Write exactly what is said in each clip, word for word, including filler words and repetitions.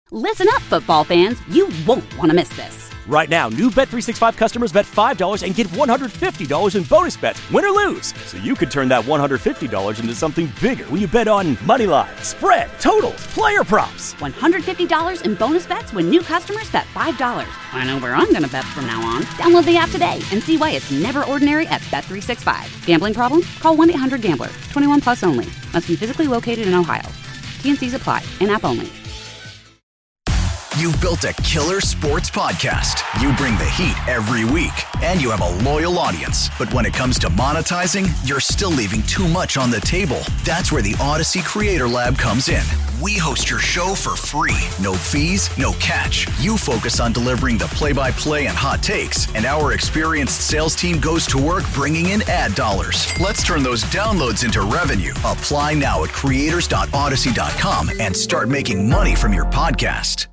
Listen up, football fans. You won't want to miss this. Right now, new Bet three sixty-five customers bet five dollars and get one hundred fifty dollars in bonus bets, win or lose. So you could turn that one hundred fifty dollars into something bigger when you bet on money line, spread, totals, player props. one hundred fifty dollars in bonus bets when new customers bet five dollars. I know where I'm going to bet from now on. Download the app today and see why it's never ordinary at Bet three sixty-five. Gambling problem? Call one eight hundred gambler. twenty-one plus only. Must be physically located in Ohio. T N Cs apply. In-app only. You've built a killer sports podcast. You bring the heat every week, and you have a loyal audience. But when it comes to monetizing, you're still leaving too much on the table. That's where the Odyssey Creator Lab comes in. We host your show for free. No fees, no catch. You focus on delivering the play-by-play and hot takes, and our experienced sales team goes to work bringing in ad dollars. Let's turn those downloads into revenue. Apply now at creators dot odyssey dot com and start making money from your podcast.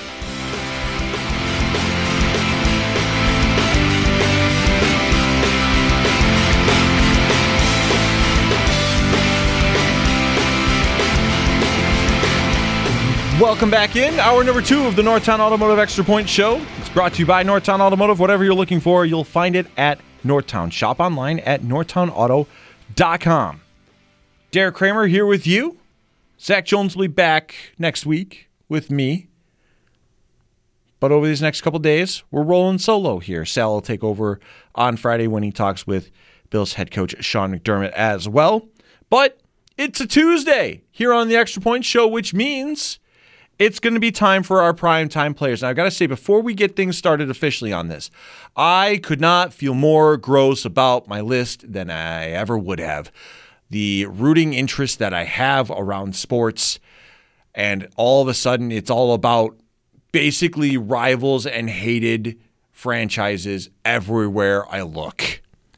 Welcome back in. Hour number two of the Northtown Automotive Extra Point Show. It's brought to you by Northtown Automotive. Whatever you're looking for, you'll find it at Northtown. Shop online at northtown auto dot com. Derek Kramer here with you. Zach Jones will be back next week with me. But over these next couple days, we're rolling solo here. Sal will take over on Friday when he talks with Bills head coach Sean McDermott as well. But it's a Tuesday here on the Extra Point Show, which means it's going to be time for our primetime players. Now, I've got to say, before we get things started officially on this, I could not feel more gross about my list than I ever would have. The rooting interest that I have around sports, and all of a sudden it's all about basically rivals and hated franchises everywhere I look.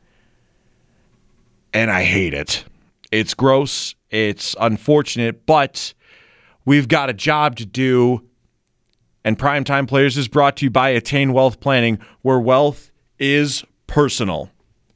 And I hate it. It's gross. It's unfortunate, but we've got a job to do, and Primetime Players is brought to you by Attain Wealth Planning, where wealth is personal.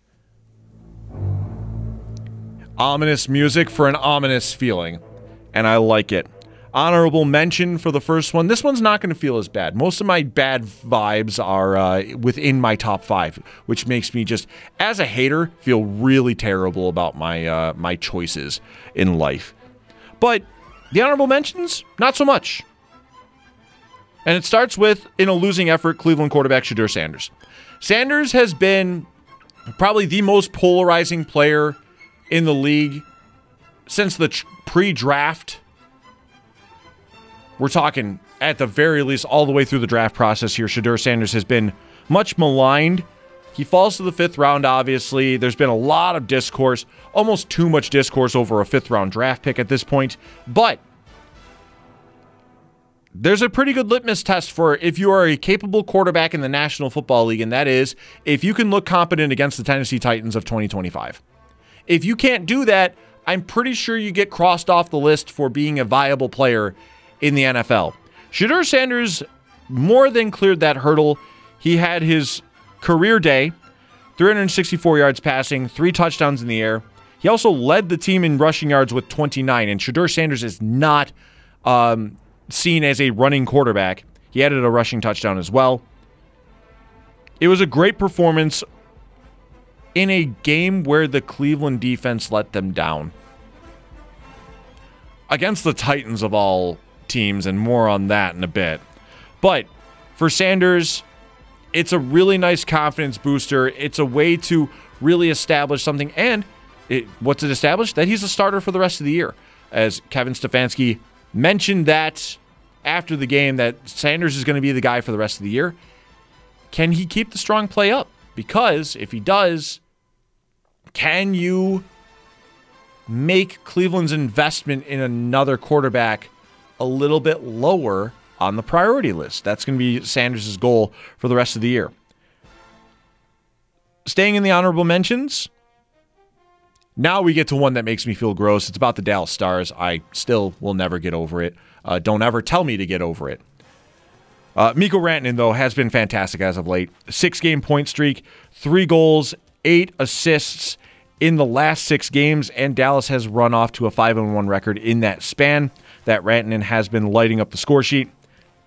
Ominous music for an ominous feeling, and I like it. Honorable mention for the first one. This one's not going to feel as bad. Most of my bad vibes are uh, within my top five, which makes me just, as a hater, feel really terrible about my uh, my choices in life. But the honorable mentions, not so much. And it starts with, in a losing effort, Cleveland quarterback Shedeur Sanders. Sanders has been probably the most polarizing player in the league since the tr- pre-draft. We're talking, at the very least, all the way through the draft process here. Shedeur Sanders has been much maligned. He falls to the fifth round, obviously. There's been a lot of discourse, almost too much discourse over a fifth-round draft pick at this point. But there's a pretty good litmus test for if you are a capable quarterback in the National Football League, and that is if you can look competent against the Tennessee Titans of twenty twenty-five. If you can't do that, I'm pretty sure you get crossed off the list for being a viable player in the N F L. Shedeur Sanders more than cleared that hurdle. He had his career day, three hundred sixty-four yards passing, three touchdowns in the air. He also led the team in rushing yards with twenty-nine, and Shedeur Sanders is not um, seen as a running quarterback. He added a rushing touchdown as well. It was a great performance in a game where the Cleveland defense let them down. Against the Titans of all teams, and more on that in a bit. But for Sanders, it's a really nice confidence booster. It's a way to really establish something. And it, what's it established? That he's a starter for the rest of the year. As Kevin Stefanski mentioned that after the game, that Sanders is going to be the guy for the rest of the year. Can he keep the strong play up? Because if he does, can you make Cleveland's investment in another quarterback a little bit lower on the priority list? That's going to be Sanders' goal for the rest of the year. Staying in the honorable mentions, now we get to one that makes me feel gross. It's about the Dallas Stars. I still will never get over it. Uh, don't ever tell me to get over it. Uh, Mikko Rantanen, though, has been fantastic as of late. Six-game point streak, three goals, eight assists in the last six games, and Dallas has run off to a five and one record in that span. That Rantanen has been lighting up the score sheet.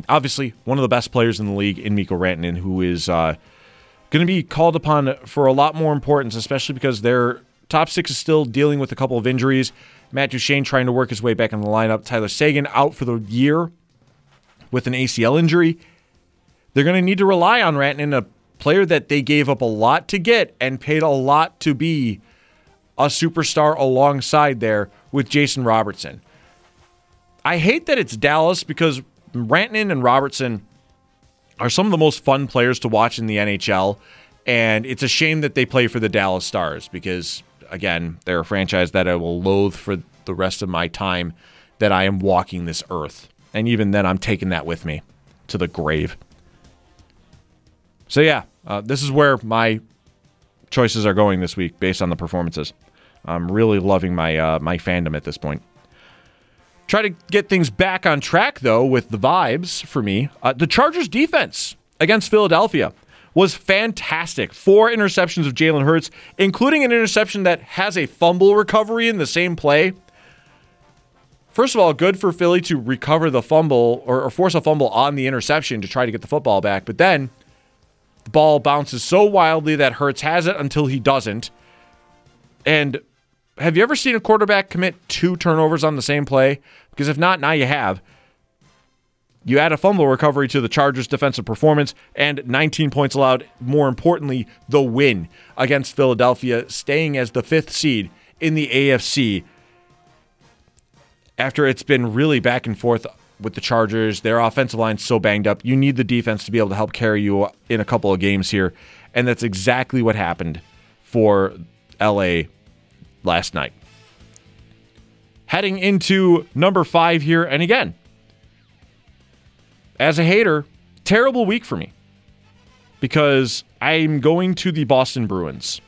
obviously one of the best players in the league in Mikko Rantanen, who is uh, going to be called upon for a lot more importance, especially because their top six is still dealing with a couple of injuries. Matt Duchene trying to work his way back in the lineup. Tyler Seguin out for the year with an A C L injury. They're going to need to rely on Rantanen, a player that they gave up a lot to get and paid a lot to be a superstar alongside there with Jason Robertson. I hate that it's Dallas because Rantanen and Robertson are some of the most fun players to watch in the N H L, and it's a shame that they play for the Dallas Stars because, again, they're a franchise that I will loathe for the rest of my time that I am walking this earth. And even then, I'm taking that with me to the grave. So yeah, uh, this is where my choices are going this week based on the performances. I'm really loving my uh, my fandom at this point. Try to get things back on track, though, with the vibes for me. Uh, the Chargers' defense against Philadelphia was fantastic. Four interceptions of Jalen Hurts, including an interception that has a fumble recovery in the same play. First of all, good for Philly to recover the fumble or, or force a fumble on the interception to try to get the football back. But then the ball bounces so wildly that Hurts has it until he doesn't. And have you ever seen a quarterback commit two turnovers on the same play? Because if not, now you have. You add a fumble recovery to the Chargers' defensive performance and nineteen points allowed. More importantly, the win against Philadelphia, staying as the fifth seed in the A F C. After it's been really back and forth with the Chargers, their offensive line's so banged up. You need the defense to be able to help carry you in a couple of games here. And that's exactly what happened for L A last night. Heading into number five here, and again, as a hater, terrible week for me because I'm going to the Boston Bruins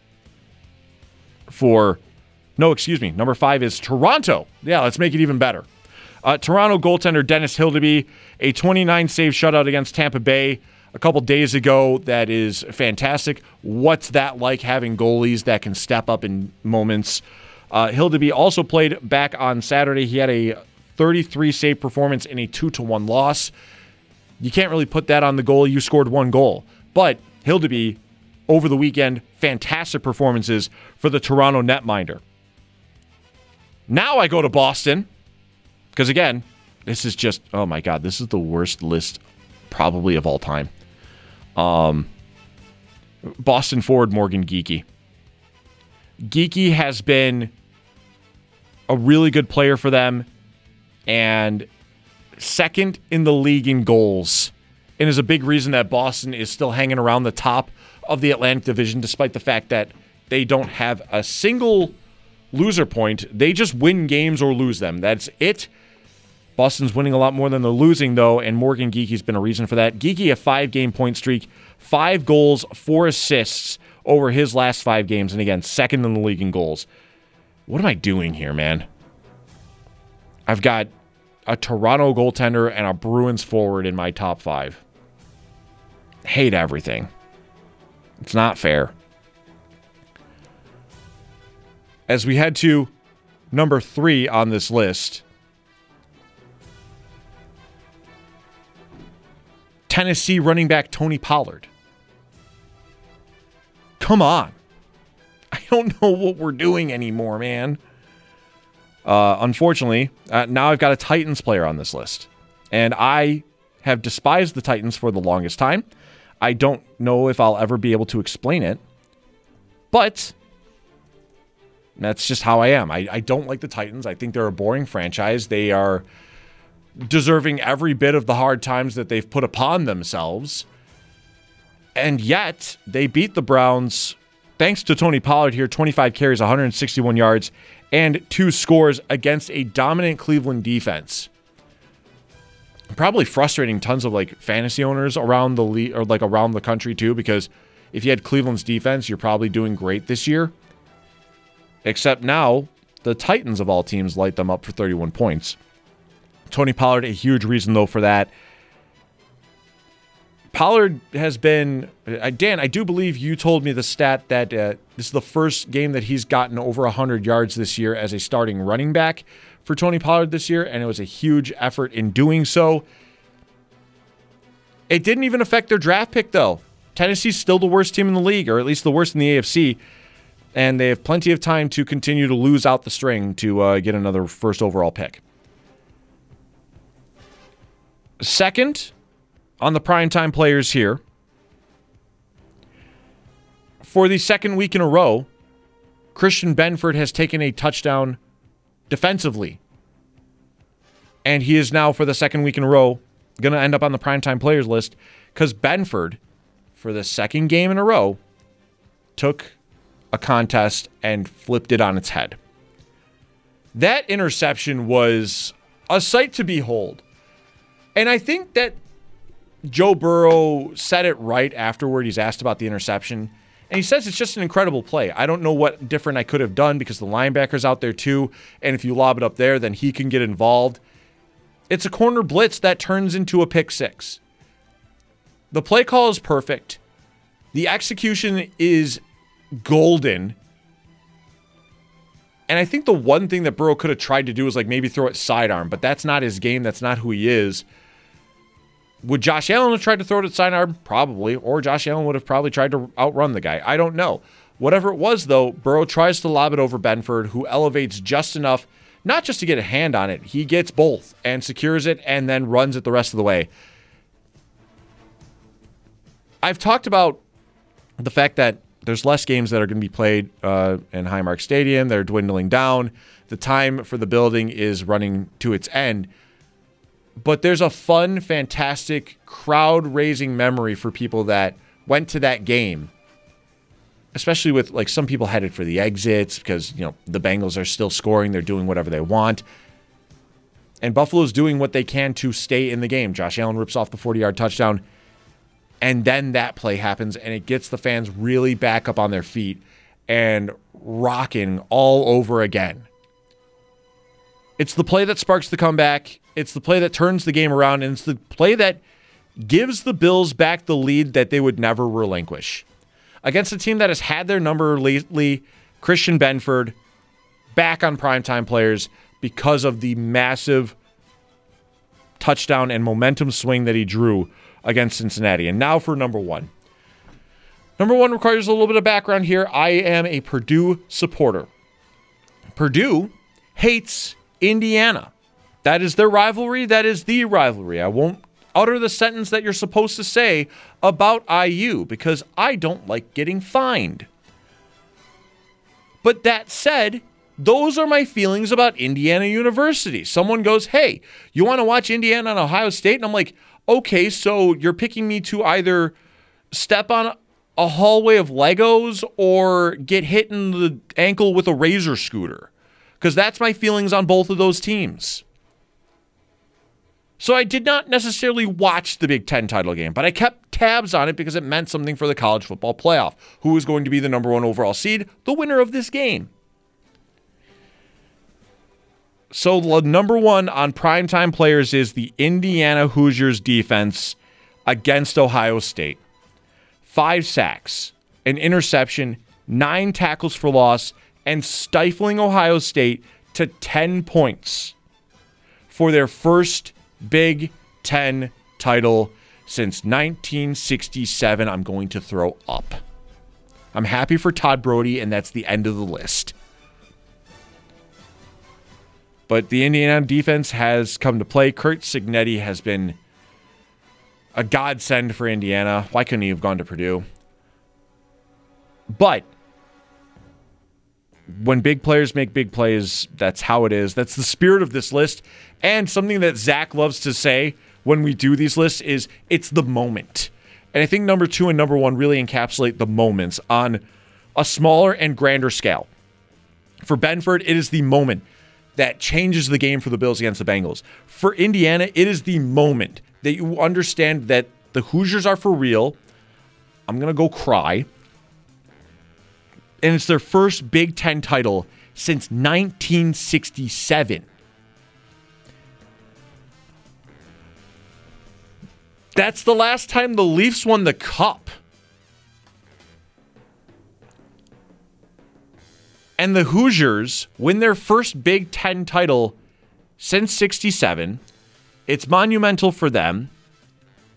for, no, excuse me, number five is Toronto. Yeah, let's make it even better. Uh, Toronto goaltender Dennis Hildeby, a twenty-nine save shutout against Tampa Bay a couple days ago. That is fantastic. What's that like, having goalies that can step up in moments? Uh, Hildeby also played back on Saturday. He had a thirty-three save performance in a two to one loss. You can't really put that on the goal. You scored one goal. But Hildeby, over the weekend, fantastic performances for the Toronto netminder. Now I go to Boston, because again, this is just, oh my God, this is the worst list probably of all time. Um, Boston forward Morgan Geekie. Geekie has been a really good player for them and second in the league in goals, and is a big reason that Boston is still hanging around the top of the Atlantic Division despite the fact that they don't have a single loser point. They just win games or lose them. That's it. Boston's winning a lot more than they're losing, though, and Morgan Geekie's been a reason for that. Geekie, a five-game point streak, five goals, four assists over his last five games, and again, second in the league in goals. What am I doing here, man? I've got a Toronto goaltender and a Bruins forward in my top five. Hate everything. It's not fair. As we head to number three on this list, Tennessee running back Tony Pollard. Come on. I don't know what we're doing anymore, man. Uh, unfortunately, uh, now I've got a Titans player on this list. And I have despised the Titans for the longest time. I don't know if I'll ever be able to explain it. But that's just how I am. I, I don't like the Titans. I think they're a boring franchise. They are deserving every bit of the hard times that they've put upon themselves. And yet, they beat the Browns, thanks to Tony Pollard here, twenty-five carries, one hundred sixty-one yards, and two scores against a dominant Cleveland defense. Probably frustrating tons of like fantasy owners around the league or like around the country too, because if you had Cleveland's defense, you're probably doing great this year. Except now, the Titans of all teams light them up for thirty-one points. Tony Pollard, a huge reason though for that. Pollard has been, uh, Dan, I do believe you told me the stat that uh, this is the first game that he's gotten over one hundred yards this year as a starting running back for Tony Pollard this year, and it was a huge effort in doing so. It didn't even affect their draft pick, though. Tennessee's still the worst team in the league, or at least the worst in the A F C, and they have plenty of time to continue to lose out the string to uh, get another first overall pick. Second, on the primetime players here, for the second week in a row, Christian Benford has taken a touchdown defensively. And he is now, for the second week in a row, going to end up on the primetime players list because Benford, for the second game in a row, took a contest and flipped it on its head. That interception was a sight to behold. And I think that Joe Burrow said it right afterward. He's asked about the interception. And he says it's just an incredible play. I don't know what different I could have done because the linebacker's out there too. And if you lob it up there, then he can get involved. It's a corner blitz that turns into a pick six. The play call is perfect. The execution is golden. And I think the one thing that Burrow could have tried to do is like maybe throw it sidearm, but that's not his game. That's not who he is. Would Josh Allen have tried to throw it at sidearm? Probably. Or Josh Allen would have probably tried to outrun the guy. I don't know. Whatever it was, though, Burrow tries to lob it over Benford, who elevates just enough, not just to get a hand on it. He gets both and secures it and then runs it the rest of the way. I've talked about the fact that there's less games that are going to be played uh, in Highmark Stadium. They're dwindling down. The time for the building is running to its end. But there's a fun, fantastic, crowd-raising memory for people that went to that game, especially with, like, some people headed for the exits because, you know, the Bengals are still scoring. They're doing whatever they want. And Buffalo's doing what they can to stay in the game. Josh Allen rips off the forty-yard touchdown, and then that play happens, and it gets the fans really back up on their feet and rocking all over again. It's the play that sparks the comeback. It's the play that turns the game around, and it's the play that gives the Bills back the lead that they would never relinquish. Against a team that has had their number lately, Christian Benford back on primetime players because of the massive touchdown and momentum swing that he drew against Cincinnati. And now for number one. Number one requires a little bit of background here. I am a Purdue supporter. Purdue hates Indiana. That is their rivalry. That is the rivalry. I won't utter the sentence that you're supposed to say about I U because I don't like getting fined. But that said, those are my feelings about Indiana University. Someone goes, hey, you want to watch Indiana and Ohio State? And I'm like, okay, so you're picking me to either step on a hallway of Legos or get hit in the ankle with a Razor scooter. Because that's my feelings on both of those teams. So I did not necessarily watch the Big Ten title game, but I kept tabs on it because it meant something for the college football playoff. Who was going to be the number one overall seed? The winner of this game. So the number one on primetime players is the Indiana Hoosiers defense against Ohio State. Five sacks, an interception, nine tackles for loss, and stifling Ohio State to ten points for their first Big Ten title since nineteen sixty-seven. I'm going to throw up. I'm happy for Todd Brody, and that's the end of the list. But the Indiana defense has come to play. Curt Cignetti has been a godsend for Indiana. Why couldn't he have gone to Purdue? But when big players make big plays, that's how it is. That's the spirit of this list. And something that Zach loves to say when we do these lists is it's the moment. And I think number two and number one really encapsulate the moments on a smaller and grander scale. For Benford, it is the moment that changes the game for the Bills against the Bengals. For Indiana, it is the moment that you understand that the Hoosiers are for real. I'm going to go cry. And it's their first Big Ten title since nineteen sixty-seven. That's the last time the Leafs won the Cup. And the Hoosiers win their first Big Ten title since sixty-seven. It's monumental for them.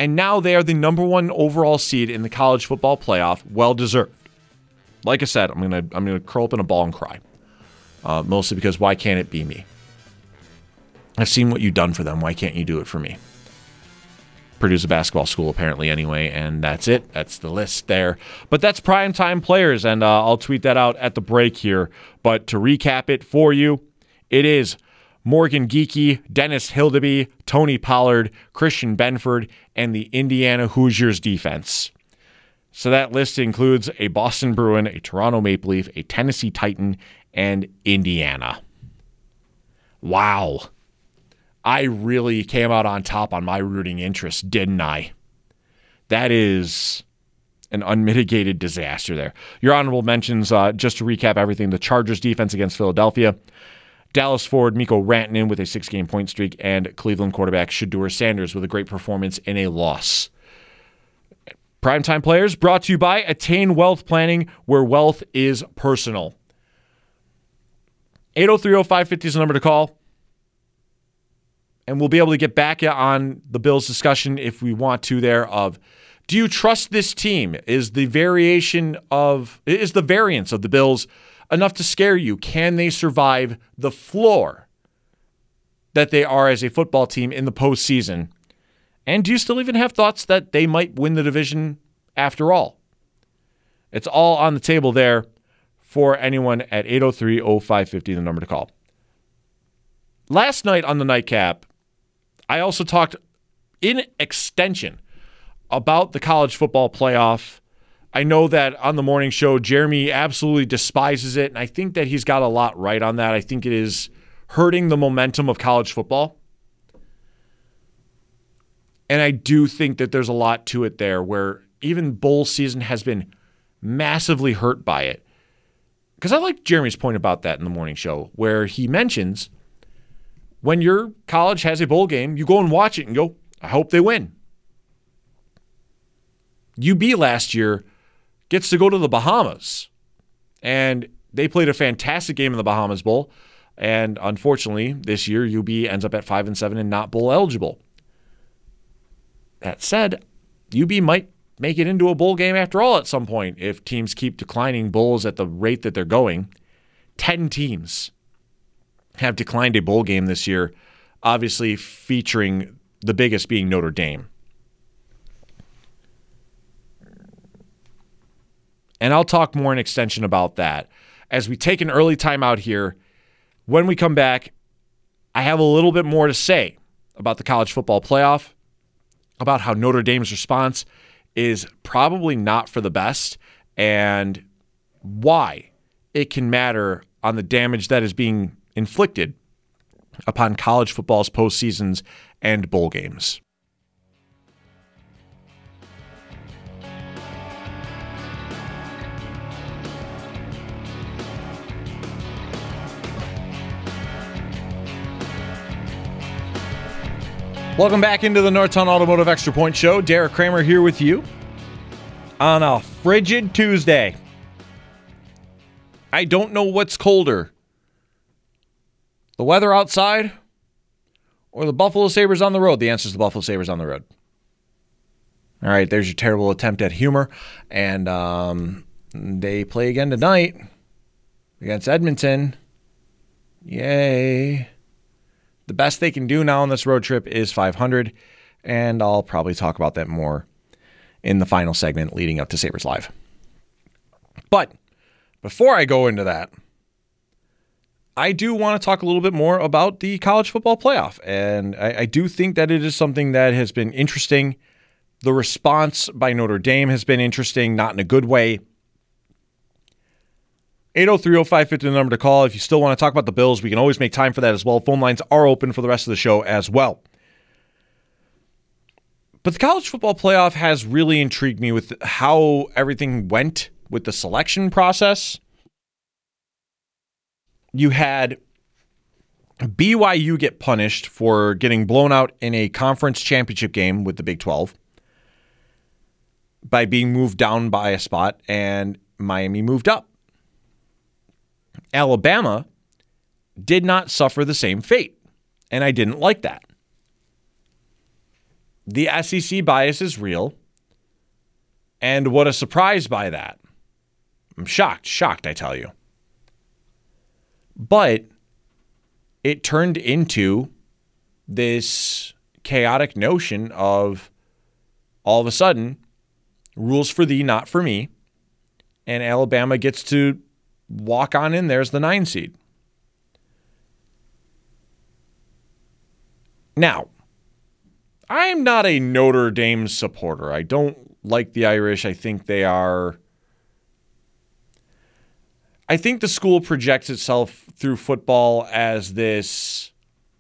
And now they are the number one overall seed in the college football playoff. Well deserved. Like I said, I'm gonna I'm gonna curl up in a ball and cry. Uh, mostly because why can't it be me? I've seen what you've done for them. Why can't you do it for me? Purdue's a basketball school apparently anyway, and that's it. That's the list there. But that's primetime players, and uh, I'll tweet that out at the break here. But to recap it for you, it is Morgan Geekie, Dennis Hildeby, Tony Pollard, Christian Benford, and the Indiana Hoosiers defense. So that list includes a Boston Bruin, a Toronto Maple Leaf, a Tennessee Titan, and Indiana. Wow. I really came out on top on my rooting interest, didn't I? That is an unmitigated disaster there. Your honorable mentions, uh, just to recap everything, the Chargers defense against Philadelphia, Dallas forward Mikko Rantanen with a six-game point streak, and Cleveland quarterback Shedeur Sanders with a great performance in a loss. Primetime players brought to you by Attain Wealth Planning, where wealth is personal. eight oh three oh five fifty is the number to call. And we'll be able to get back on the Bills discussion if we want to there of, do you trust this team? Is the variation of, is the variance of the Bills enough to scare you? Can they survive the floor that they are as a football team in the postseason? And do you still even have thoughts that they might win the division after all? It's all on the table there for anyone at eight oh three oh five fifty, the number to call. Last night on the Nightcap, I also talked in extension about the college football playoff. I know that on the morning show, Jeremy absolutely despises it, and I think that he's got a lot right on that. I think it is hurting the momentum of college football. And I do think that there's a lot to it there where even bowl season has been massively hurt by it. Because I like Jeremy's point about that in the morning show, where he mentions when your college has a bowl game, you go and watch it and go, I hope they win. U B last year gets to go to the Bahamas, and they played a fantastic game in the Bahamas Bowl. And unfortunately, this year, U B ends up at five and seven and not bowl eligible. That said, U B might make it into a bowl game after all at some point if teams keep declining bowls at the rate that they're going. Ten teams have declined a bowl game this year, obviously featuring the biggest being Notre Dame. And I'll talk more in extension about that as we take an early timeout here. When we come back, I have a little bit more to say about the college football playoff, about how Notre Dame's response is probably not for the best, and why it can matter on the damage that is being inflicted upon college football's postseasons and bowl games. Welcome back into the Northtown Automotive Extra Point Show. Derek Kramer here with you on a frigid Tuesday. I don't know what's colder, the weather outside or the Buffalo Sabres on the road. The answer is the Buffalo Sabres on the road. All right, there's your terrible attempt at humor. And um, they play again tonight against Edmonton. Yay. The best they can do now on this road trip is five hundred, and I'll probably talk about that more in the final segment leading up to Sabres Live. But before I go into that, I do want to talk a little bit more about the college football playoff, and I, I do think that it is something that has been interesting. The response by Notre Dame has been interesting, not in a good way. eight oh three oh five fifty, the number to call. If you still want to talk about the Bills, we can always make time for that as well. Phone lines are open for the rest of the show as well. But the college football playoff has really intrigued me with how everything went with the selection process. You had B Y U get punished for getting blown out in a conference championship game with the Big twelve by being moved down by a spot, and Miami moved up. Alabama did not suffer the same fate, and I didn't like that. the S E C bias is real. And what a surprise by that. I'm shocked, shocked, I tell you. But it turned into this chaotic notion of all of a sudden, rules for thee, not for me. And Alabama gets to walk on in there as the nine seed. Now, I'm not a Notre Dame supporter. I don't like the Irish. I think they are... I think the school projects itself through football as this,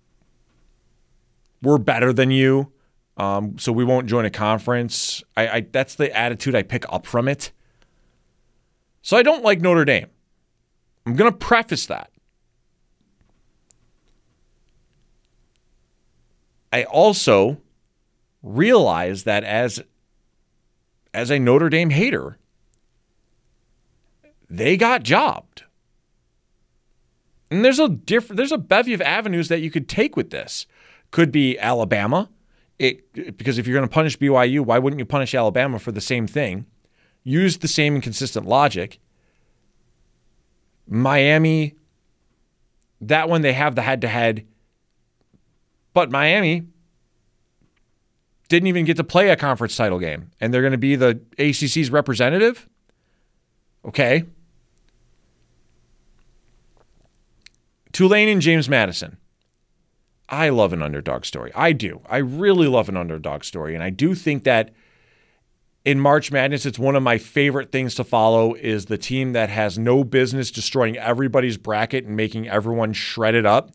we're better than you, um, so we won't join a conference. I, I that's the attitude I pick up from it. So I don't like Notre Dame. I'm going to preface that. I also realize that as, as a Notre Dame hater, they got jobbed. And there's a different, there's a bevy of avenues that you could take with this. Could be Alabama. It, because if you're going to punish B Y U, why wouldn't you punish Alabama for the same thing? Use the same and consistent logic. Miami, that one they have the head-to-head. But Miami didn't even get to play a conference title game. And they're going to be the A C C's representative? Okay. Tulane and James Madison. I love an underdog story. I do. I really love an underdog story. And I do think that in March Madness, it's one of my favorite things to follow is the team that has no business destroying everybody's bracket and making everyone shredded up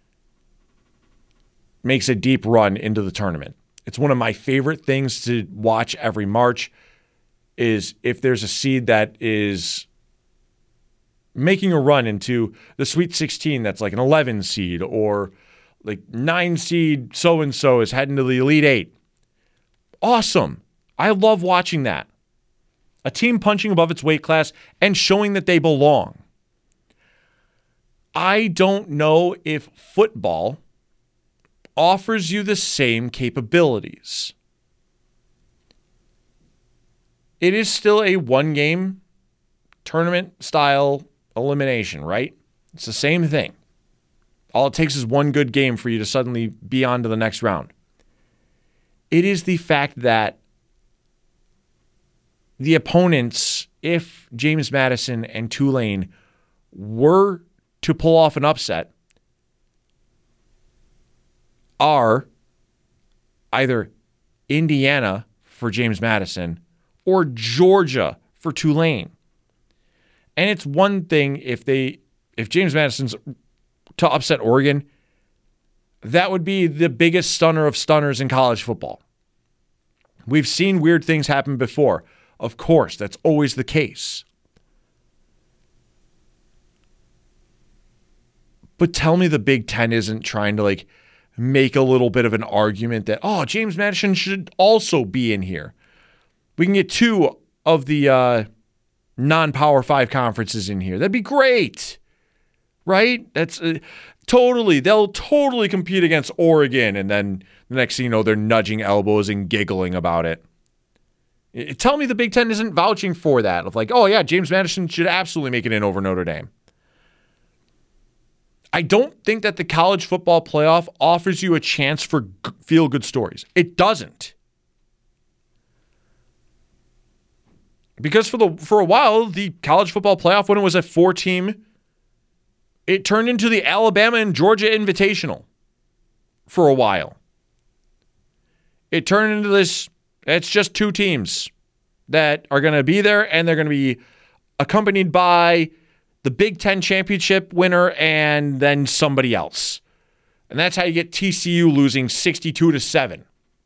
makes a deep run into the tournament. It's one of my favorite things to watch every March is if there's a seed that is making a run into the Sweet sixteen that's like an eleven seed or like nine seed so-and-so is heading to the Elite Eight. Awesome. I love watching that. A team punching above its weight class and showing that they belong. I don't know if football offers you the same capabilities. It is still a one-game tournament-style elimination, right? It's the same thing. All it takes is one good game for you to suddenly be on to the next round. It is the fact that the opponents, if James Madison and Tulane were to pull off an upset, are either Indiana for James Madison or Georgia for Tulane. And it's one thing if they if James Madison's to upset Oregon, that would be the biggest stunner of stunners in college football. We've seen weird things happen before. Of course, that's always the case. But tell me the Big Ten isn't trying to like make a little bit of an argument that, oh, James Madison should also be in here. We can get two of the uh, non-Power Five conferences in here. That'd be great, right? That's uh, totally, they'll totally compete against Oregon, and then the next thing you know, they're nudging elbows and giggling about it. Tell me the Big Ten isn't vouching for that, of like, oh yeah, James Madison should absolutely make it in over Notre Dame. I don't think that the college football playoff offers you a chance for g- feel-good stories. It doesn't. Because for the for a while, the college football playoff, when it was a four-team, it turned into the Alabama and Georgia Invitational for a while. It turned into this, it's just two teams that are going to be there, and they're going to be accompanied by the Big Ten championship winner and then somebody else. And that's how you get T C U losing sixty-two to seven.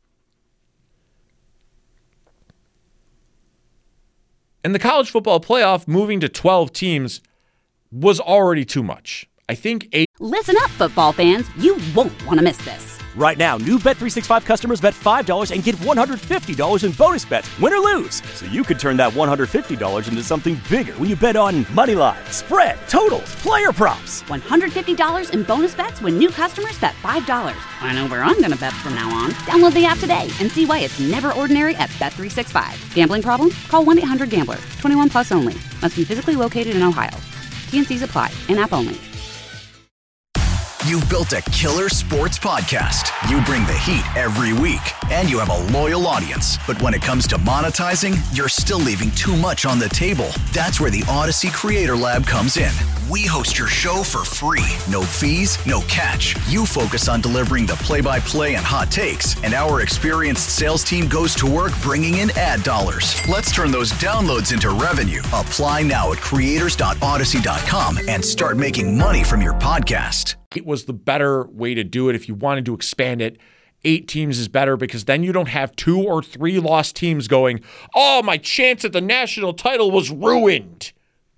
And the college football playoff moving to twelve teams was already too much. I think eight. Listen up, football fans. You won't want to miss this. Right now, new Bet three sixty-five customers bet five dollars and get one hundred fifty dollars in bonus bets, win or lose. So you could turn that one hundred fifty dollars into something bigger when you bet on money line, spread, totals, player props. one hundred fifty dollars in bonus bets when new customers bet five dollars. I know where I'm going to bet from now on. Download the app today and see why it's never ordinary at Bet three sixty-five. Gambling problem? Call one eight hundred gambler. twenty-one plus only. Must be physically located in Ohio. T N Cs apply. In-app only. You've built a killer sports podcast. You bring the heat every week, and you have a loyal audience. But when it comes to monetizing, you're still leaving too much on the table. That's where the Odyssey Creator Lab comes in. We host your show for free. No fees, no catch. You focus on delivering the play-by-play and hot takes, and our experienced sales team goes to work bringing in ad dollars. Let's turn those downloads into revenue. Apply now at creators dot odyssey dot com and start making money from your podcast. It was the better way to do it. If you wanted to expand it, eight teams is better because then you don't have two or three lost teams going, oh, my chance at the national title was ruined.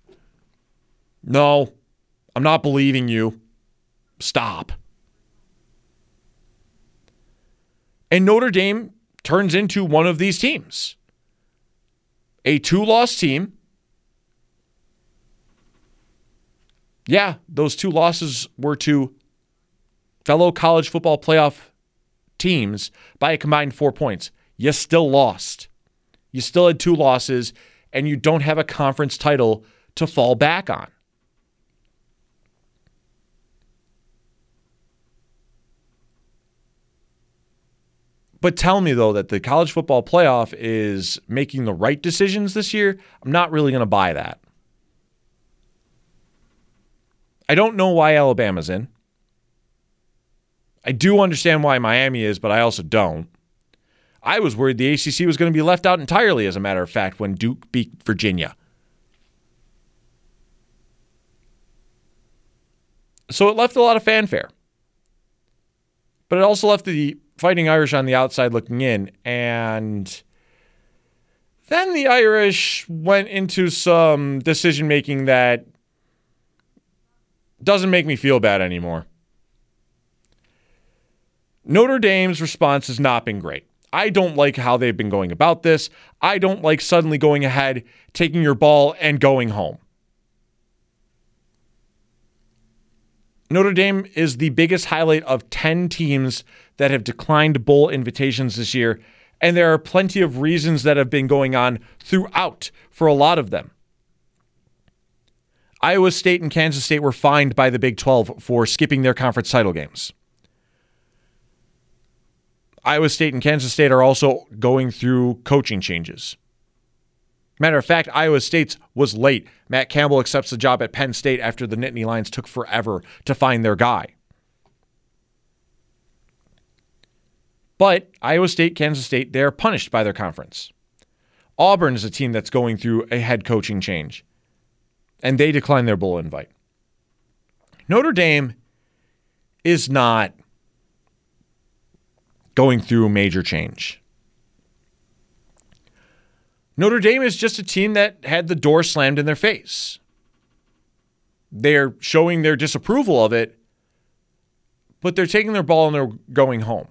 No, I'm not believing you. Stop. And Notre Dame turns into one of these teams. A two-loss team. Yeah, those two losses were to fellow college football playoff teams by a combined four points. You still lost. You still had two losses, and you don't have a conference title to fall back on. But tell me, though, that the college football playoff is making the right decisions this year. I'm not really going to buy that. I don't know why Alabama's in. I do understand why Miami is, but I also don't. I was worried the A C C was going to be left out entirely, as a matter of fact, when Duke beat Virginia. So it left a lot of fanfare. But it also left the Fighting Irish on the outside looking in. And then the Irish went into some decision-making that doesn't make me feel bad anymore. Notre Dame's response has not been great. I don't like how they've been going about this. I don't like suddenly going ahead, taking your ball, and going home. Notre Dame is the biggest highlight of ten teams that have declined bowl invitations this year, and there are plenty of reasons that have been going on throughout for a lot of them. Iowa State and Kansas State were fined by the Big twelve for skipping their conference title games. Iowa State and Kansas State are also going through coaching changes. Matter of fact, Iowa State's was late. Matt Campbell accepts the job at Penn State after the Nittany Lions took forever to find their guy. But Iowa State, Kansas State, they're punished by their conference. Auburn is a team that's going through a head coaching change, and they decline their bowl invite. Notre Dame is not going through major change. Notre Dame is just a team that had the door slammed in their face. They're showing their disapproval of it, but they're taking their ball and they're going home.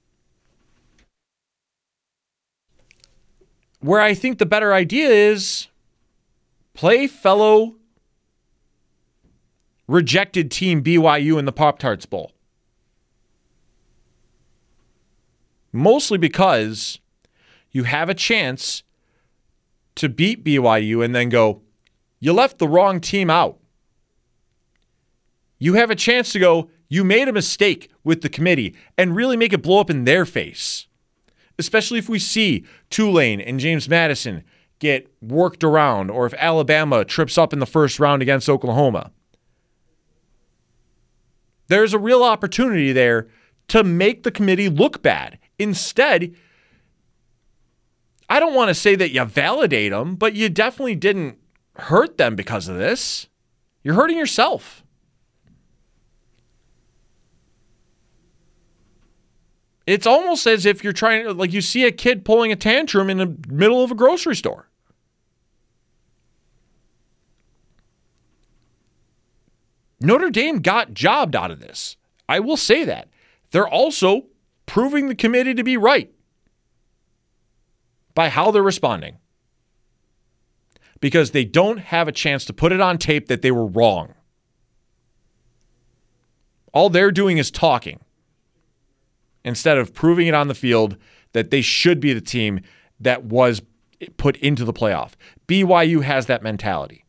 Where I think the better idea is play fellow rejected team B Y U in the Pop-Tarts Bowl. Mostly because you have a chance to beat B Y U and then go, you left the wrong team out. You have a chance to go, you made a mistake with the committee and really make it blow up in their face. Especially if we see Tulane and James Madison get worked around, or if Alabama trips up in the first round against Oklahoma. There's a real opportunity there to make the committee look bad. Instead, I don't want to say that you validate them, but you definitely didn't hurt them because of this. You're hurting yourself. It's almost as if you're trying to, like, you see a kid pulling a tantrum in the middle of a grocery store. Notre Dame got jobbed out of this. I will say that. They're also proving the committee to be right by how they're responding. Because they don't have a chance to put it on tape that they were wrong. All they're doing is talking instead of proving it on the field that they should be the team that was put into the playoff. B Y U has that mentality.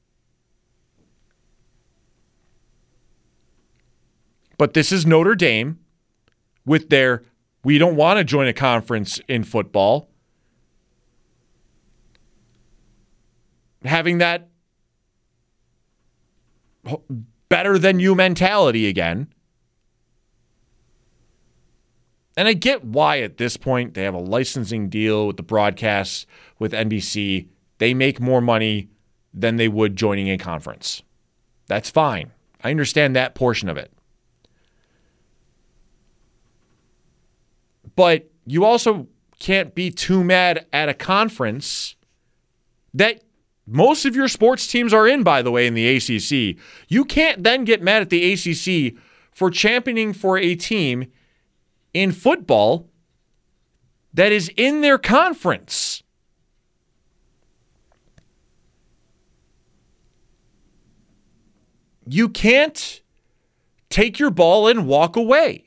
But this is Notre Dame with their, we don't want to join a conference in football, having that better than you mentality again. And I get why at this point they have a licensing deal with the broadcasts with N B C. They make more money than they would joining a conference. That's fine. I understand that portion of it. But you also can't be too mad at a conference that most of your sports teams are in, by the way, in the A C C. You can't then get mad at the A C C for championing for a team in football that is in their conference. You can't take your ball and walk away.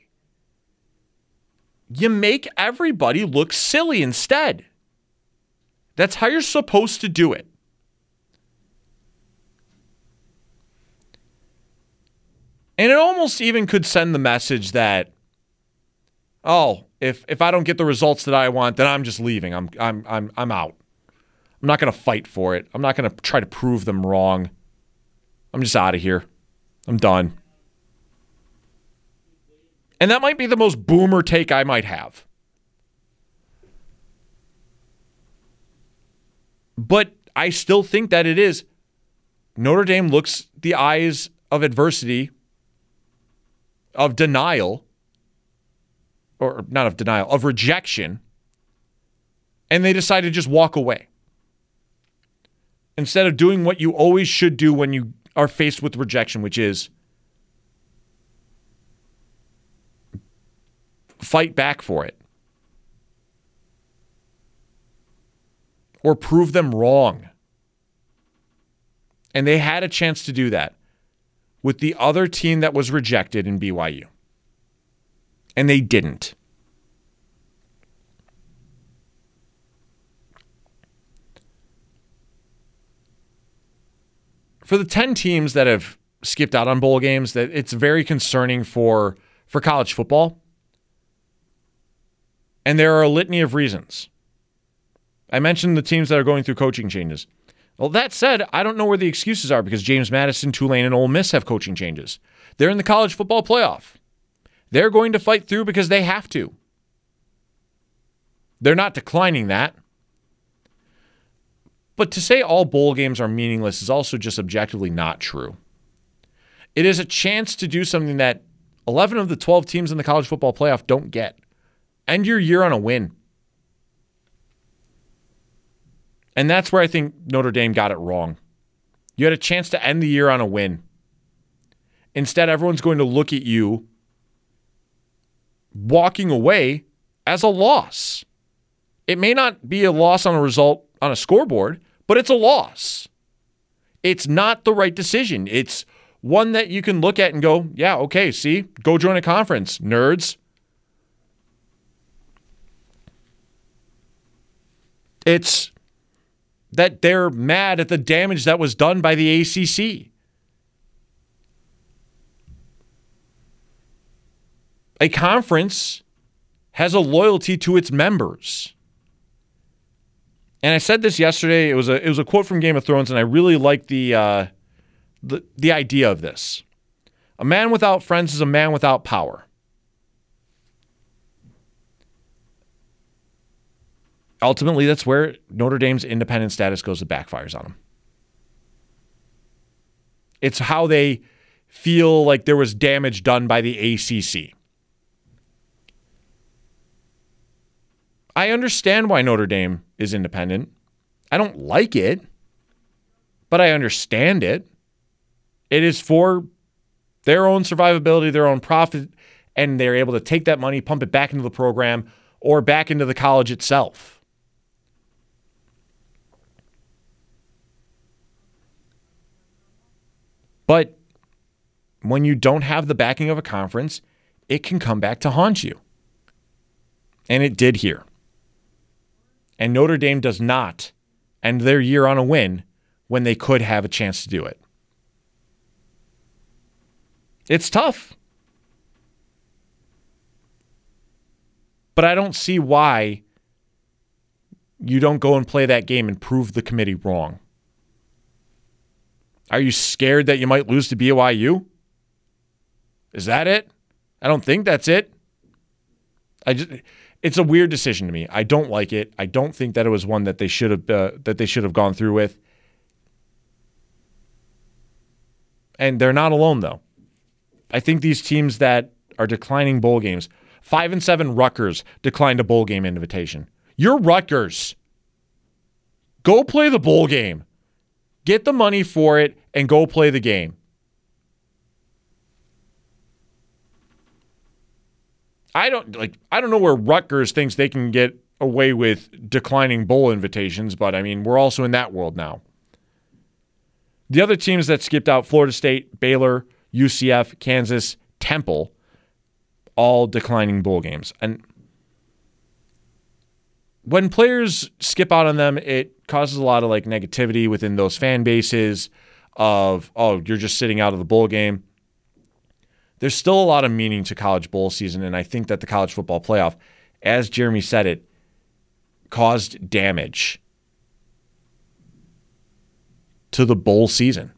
You make everybody look silly instead. That's how you're supposed to do it. And it almost even could send the message that, oh, if if I don't get the results that I want, then I'm just leaving. I'm I'm I'm I'm out. I'm not going to fight for it. I'm not going to try to prove them wrong. I'm just out of here. I'm done. And that might be the most boomer take I might have. But I still think that it is. Notre Dame looks the eyes of adversity, of denial, or not of denial, of rejection, and they decide to just walk away. Instead of doing what you always should do when you are faced with rejection, which is fight back for it. Or prove them wrong. And they had a chance to do that with the other team that was rejected in B Y U. And they didn't. For the ten teams that have skipped out on bowl games, that it's very concerning for, for college football. And there are a litany of reasons. I mentioned the teams that are going through coaching changes. Well, that said, I don't know where the excuses are because James Madison, Tulane, and Ole Miss have coaching changes. They're in the college football playoff. They're going to fight through because they have to. They're not declining that. But to say all bowl games are meaningless is also just objectively not true. It is a chance to do something that eleven of the twelve teams in the college football playoff don't get. End your year on a win. And that's where I think Notre Dame got it wrong. You had a chance to end the year on a win. Instead, everyone's going to look at you walking away as a loss. It may not be a loss on a result on a scoreboard, but it's a loss. It's not the right decision. It's one that you can look at and go, yeah, okay, see, go join a conference, nerds. It's that they're mad at the damage that was done by the A C C. A conference has a loyalty to its members. And I said this yesterday. It was a it was a quote from Game of Thrones, and I really like the uh, the the idea of this. A man without friends is a man without power. Ultimately, that's where Notre Dame's independent status goes to backfires on them. It's how they feel like there was damage done by the A C C. I understand why Notre Dame is independent. I don't like it, but I understand it. It is for their own survivability, their own profit, and they're able to take that money, pump it back into the program or back into the college itself. But when you don't have the backing of a conference, it can come back to haunt you. And it did here. And Notre Dame does not end their year on a win when they could have a chance to do it. It's tough. But I don't see why you don't go and play that game and prove the committee wrong. Are you scared that you might lose to B Y U? Is that it? I don't think that's it. I just, it's a weird decision to me. I don't like it. I don't think that it was one that they should have uh, that they should have gone through with. And they're not alone, though. I think these teams that are declining bowl games, five and seven Rutgers declined a bowl game invitation. You're Rutgers. Go play the bowl game. Get the money for it and go play the game. I don't like. I don't know where Rutgers thinks they can get away with declining bowl invitations, but I mean, we're also in that world now. The other teams that skipped out, Florida State, Baylor, U C F, Kansas, Temple, all declining bowl games. And when players skip out on them, it causes a lot of like negativity within those fan bases of, oh, you're just sitting out of the bowl game. There's still a lot of meaning to college bowl season, and I think that the college football playoff, as Jeremy said it, caused damage to the bowl season.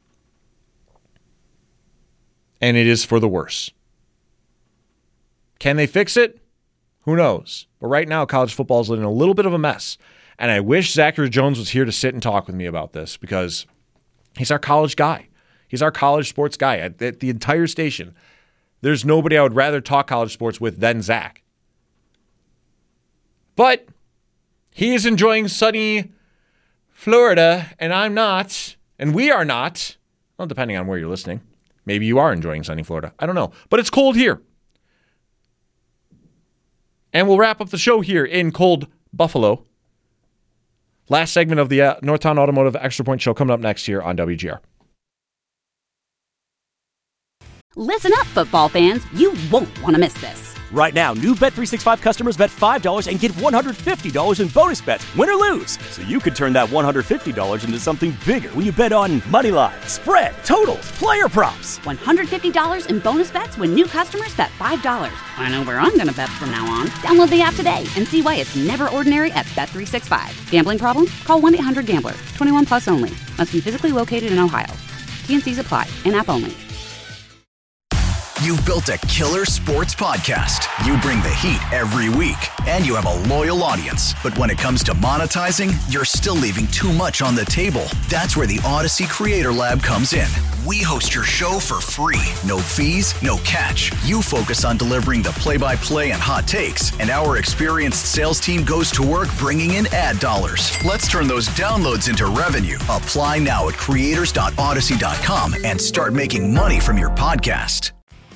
And it is for the worse. Can they fix it? Who knows? But right now, college football is in a little bit of a mess. And I wish Zachary Jones was here to sit and talk with me about this because he's our college guy. He's our college sports guy at the entire station. There's nobody I would rather talk college sports with than Zach. But he is enjoying sunny Florida, and I'm not, and we are not. Well, depending on where you're listening. Maybe you are enjoying sunny Florida. I don't know. But it's cold here. And we'll wrap up the show here in cold Buffalo. Last segment of the uh, Northtown Automotive Extra Point Show coming up next here on W G R. Listen up, football fans. You won't want to miss this. Right now, new Bet three sixty-five customers bet five dollars and get one hundred fifty dollars in bonus bets, win or lose. So you could turn that one hundred fifty dollars into something bigger when you bet on money line, spread, totals, player props. one hundred fifty dollars in bonus bets when new customers bet five dollars. I know where I'm going to bet from now on. Download the app today and see why it's never ordinary at Bet three sixty-five. Gambling problem? Call one eight hundred gambler. twenty-one plus only. Must be physically located in Ohio. T and C's apply. In-app only. You've built a killer sports podcast. You bring the heat every week, and you have a loyal audience. But when it comes to monetizing, you're still leaving too much on the table. That's where the Odyssey Creator Lab comes in. We host your show for free. No fees, no catch. You focus on delivering the play-by-play and hot takes, and our experienced sales team goes to work bringing in ad dollars. Let's turn those downloads into revenue. Apply now at creators dot odyssey dot com and start making money from your podcast.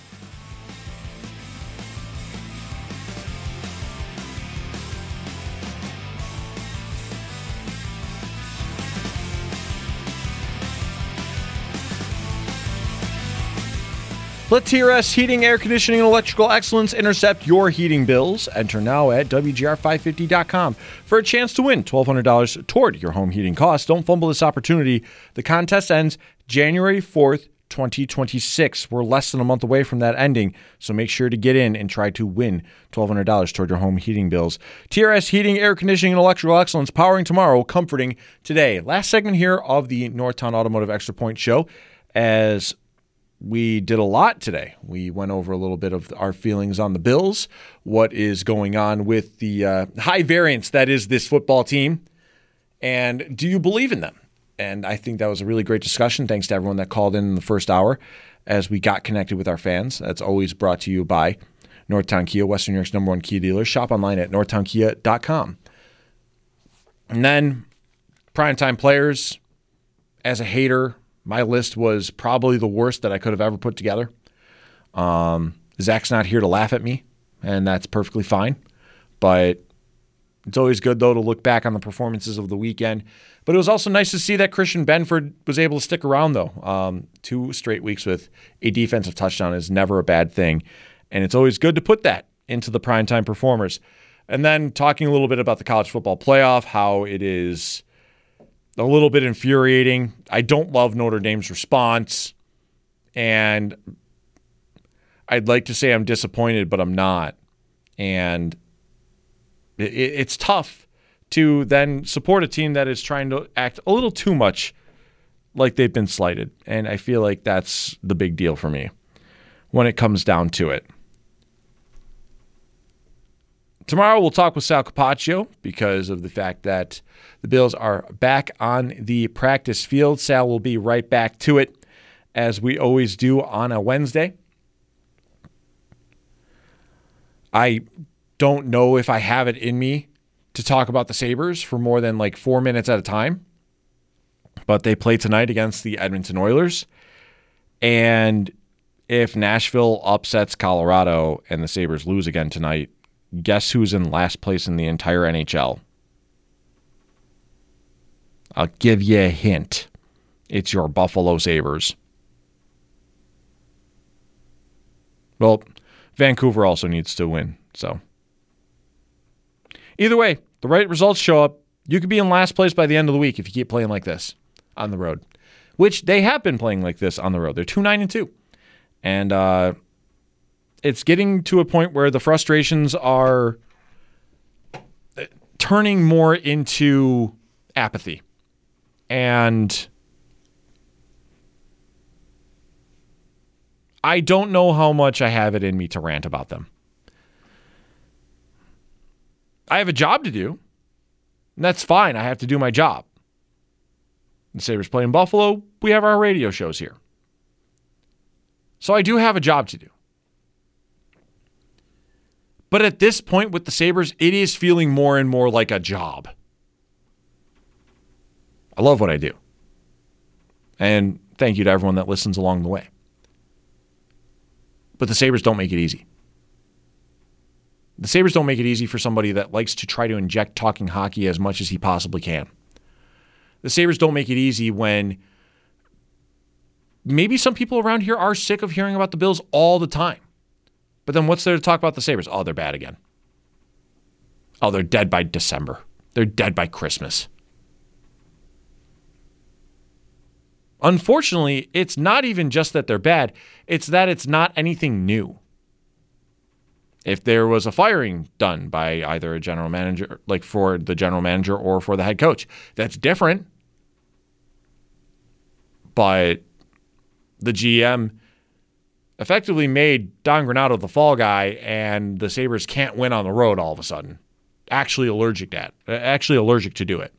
Let T R S Heating, Air Conditioning, and Electrical Excellence intercept your heating bills. Enter now at W G R five fifty dot com for a chance to win twelve hundred dollars toward your home heating costs. Don't fumble this opportunity. The contest ends January fourth, twenty twenty-six. We're less than a month away from that ending, so make sure to get in and try to win twelve hundred dollars toward your home heating bills. T R S Heating, Air Conditioning, and Electrical Excellence, powering tomorrow, comforting today. Last segment here of the Northtown Automotive Extra Point Show. As we did a lot today. We went over a little bit of our feelings on the Bills, what is going on with the uh, high variance that is this football team, and do you believe in them? And I think that was a really great discussion. Thanks to everyone that called in in the first hour as we got connected with our fans. That's always brought to you by Northtown Kia, Western New York's number one Kia dealer. Shop online at northtown kia dot com. And then primetime players, as a hater, my list was probably the worst that I could have ever put together. Um, Zach's not here to laugh at me, and that's perfectly fine. But it's always good, though, to look back on the performances of the weekend. But it was also nice to see that Christian Benford was able to stick around, though. Um, two straight weeks with a defensive touchdown is never a bad thing. And it's always good to put that into the primetime performers. And then talking a little bit about the college football playoff, how it is a little bit infuriating. I don't love Notre Dame's response. And I'd like to say I'm disappointed, but I'm not. And it, it's tough to then support a team that is trying to act a little too much like they've been slighted. And I feel like that's the big deal for me when it comes down to it. Tomorrow we'll talk with Sal Capaccio because of the fact that the Bills are back on the practice field. Sal will be right back to it as we always do on a Wednesday. I don't know if I have it in me to talk about the Sabres for more than like four minutes at a time, but they play tonight against the Edmonton Oilers. And if Nashville upsets Colorado and the Sabres lose again tonight, guess who's in last place in the entire N H L? I'll give you a hint. It's your Buffalo Sabres. Well, Vancouver also needs to win, so. Either way, the right results show up. You could be in last place by the end of the week if you keep playing like this on the road, which they have been playing like this on the road. They're two nine and two. And uh, it's getting to a point where the frustrations are turning more into apathy. And I don't know how much I have it in me to rant about them. I have a job to do, and that's fine. I have to do my job. The Sabres play in Buffalo. We have our radio shows here. So I do have a job to do. But at this point with the Sabres, it is feeling more and more like a job. I love what I do. And thank you to everyone that listens along the way. But the Sabres don't make it easy. The Sabres don't make it easy for somebody that likes to try to inject talking hockey as much as he possibly can. The Sabres don't make it easy when maybe some people around here are sick of hearing about the Bills all the time. But then what's there to talk about the Sabres? Oh, they're bad again. Oh, they're dead by December. They're dead by Christmas. Unfortunately, it's not even just that they're bad. It's that it's not anything new. If there was a firing done by either a general manager, like for the general manager or for the head coach, that's different. But the G M effectively made Don Granato the fall guy, and the Sabres can't win on the road all of a sudden. Actually allergic to that. Actually allergic to do it.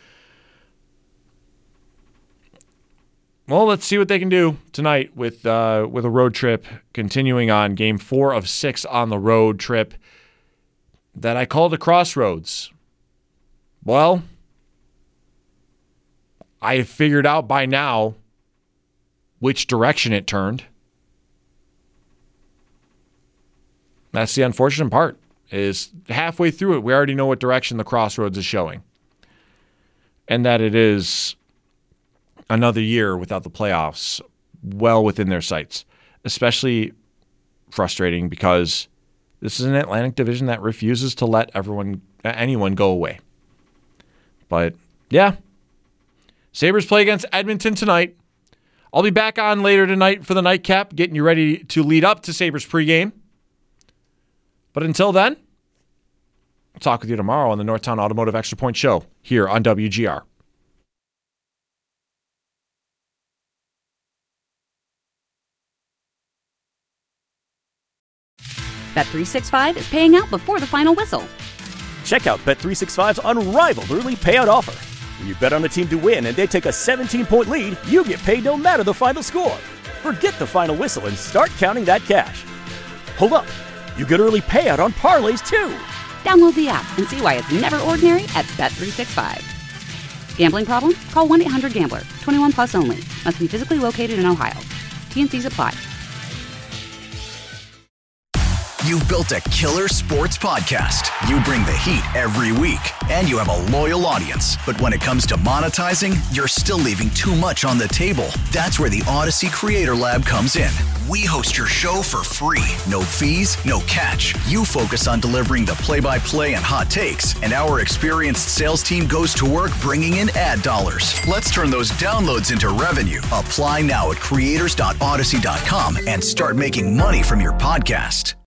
Well, let's see what they can do tonight with uh, with a road trip continuing on game four of six on the road trip that I called a crossroads. Well, I have figured out by now which direction it turned. That's the unfortunate part, is halfway through it, we already know what direction the crossroads is showing. And that it is another year without the playoffs well within their sights. Especially frustrating because this is an Atlantic Division that refuses to let everyone, anyone go away. But, yeah. Sabres play against Edmonton tonight. I'll be back on later tonight for the nightcap, getting you ready to lead up to Sabres pregame. But until then, I'll talk with you tomorrow on the Northtown Automotive Extra Point Show here on W G R. Bet three sixty-five is paying out before the final whistle. Check out Bet three sixty-five's unrivaled early payout offer. When you bet on a team to win and they take a seventeen-point lead, you get paid no matter the final score. Forget the final whistle and start counting that cash. Hold up. You get early payout on parlays, too. Download the app and see why it's never ordinary at Bet three sixty-five. Gambling problem? Call one eight hundred gambler. twenty-one plus only. Must be physically located in Ohio. T and C's apply. You've built a killer sports podcast. You bring the heat every week, and you have a loyal audience. But when it comes to monetizing, you're still leaving too much on the table. That's where the Odyssey Creator Lab comes in. We host your show for free. No fees, no catch. You focus on delivering the play-by-play and hot takes, and our experienced sales team goes to work bringing in ad dollars. Let's turn those downloads into revenue. Apply now at creators dot odyssey dot com and start making money from your podcast.